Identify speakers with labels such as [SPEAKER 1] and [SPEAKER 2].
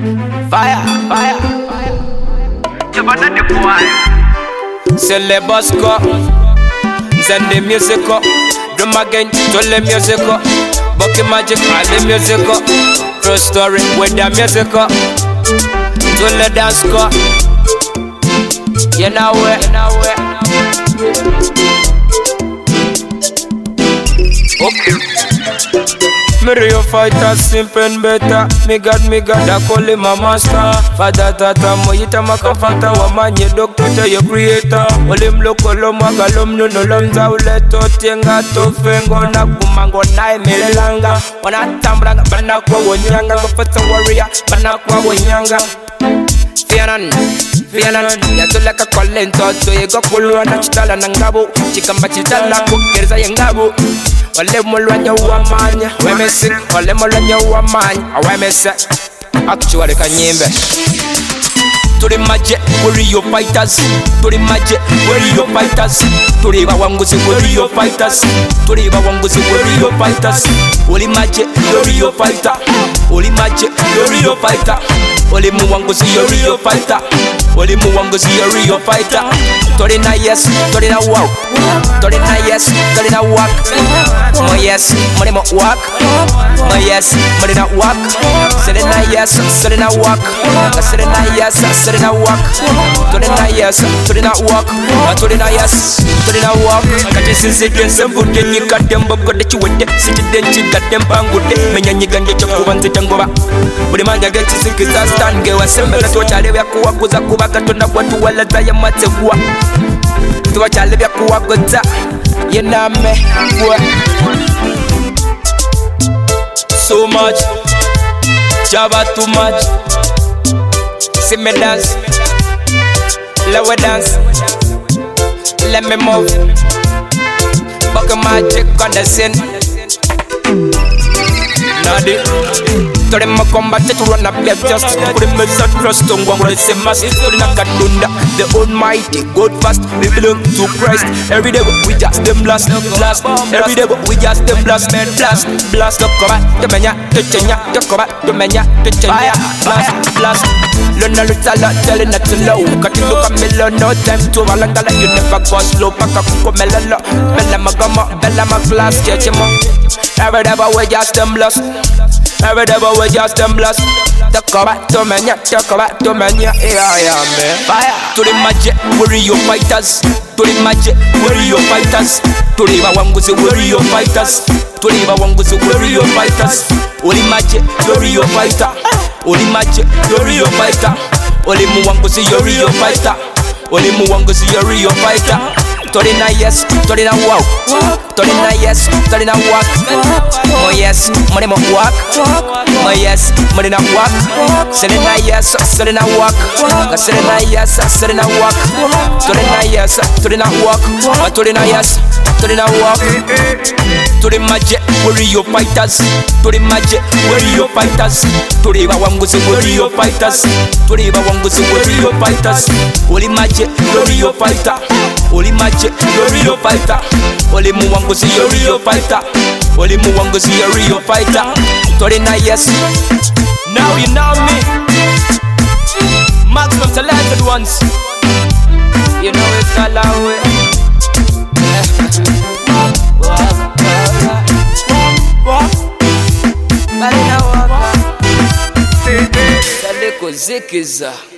[SPEAKER 1] Fire, fire, fire. C'est les boss quoi. Send the music up. Drum again, tell the music up. Bucky Magic, all the music up. True story with the music up. Tell the dance up. You know where, you know where. Okay. Me real fighter, simple and better. Me God, I call him a master. Father, tata, moyita makafata. Wamanye doctor, tell your creator. Olim loko loma galom nuno lomza uleto tienga tofengo na kumango na emelanga. Wana tambranga bana kwa wonyanga. Gofata warrior bana kwa wonyanga. Fianan, yatuleka kwa lento. Toyego kulwa na chitala na ngabo. Chikamba chitala kukerza yengabu. Wale mulwanya uwamanya wemesi, wale mulwanya uwamanya awemese. Actually kanyimbe turi maje, where your fighters? Turi maje, where your fighters? Turi bawanguzi, where your fighters? Turi bawanguzi, where your fighters? Oli maje, where your fighter? Oli maje, where your fighter? Oli muwanguzi, where your fighter? Oli muwanguzi, where your fighter? Tori na yes, tori na walk. Tori na yes, tori na walk. Mo yes, money mo walk. Mo yes, money na walk. Say na yes, say na walk. Say na yes, say na walk. Tori na yes, tori na walk. Tori na yes, tori na walk. Kati sinse dense mbude nyika dembo gode chiwede. Siti denchi gadem pangude. Menya nyigande chokubanze tangoba. Budi manja geti sikiza stand gewa sembele tuwachale vya kuwaguza kubaka tuna watu wala zaya mateguwa. Tuwachale vya kuwaguza yename kuwa. So much Java too much. See me dance, let me dance. Let me move. Bucky Magic on the scene. Nadi Tore ma combat to run up left just put him in such trust on one with the mass. Put in a Kadunda, the almighty God fast. We belong to Christ. Every day we just them blast. Every day we just them blast. Blast the combat, the mania, the chenya, the combat, the mania, the chenya. Blast. Learn a little lot, telling not to low. Cut it look a million, no time to Valangala. You never go slow, pack up Mello. Bella Magama, Bella Maglass, Chechimo. Every day we just them blast. Every day we just them blast. The combat to mania, yeah, man. Fire to the magic, where your fighters? To the magic, where your fighters? To the Bawanguzi, where your fighters? To the Bawanguzi, where your fighters? Only magic, where your fighter? Only magic, where your fighter? Only Muwanguzi, where your fighter? Only Muwanguzi, where your fighter? Tori na yes, tori na walk. Tori na yes, tori na walk. Mo yes, money mo walk. Mo yes, money na walk. Say na yes, say na walk. Say na yes, say na walk. Tori na yes, tori na walk. Tori na yes, tori na walk. Tori magic, where your fighters? Tori magic, where your fighters? Tori bawanguzi, where your fighters? Tori bawanguzi, where your fighters? Oli magic, where your fighter? Oli magic, you're your fighter. Oli muwanguzi, you're your fighter. Oli muwanguzi, you're your fighter. Tori na yes. Now you know me. Maximum talented ones. You know it's all our way. Walk. Zikiza.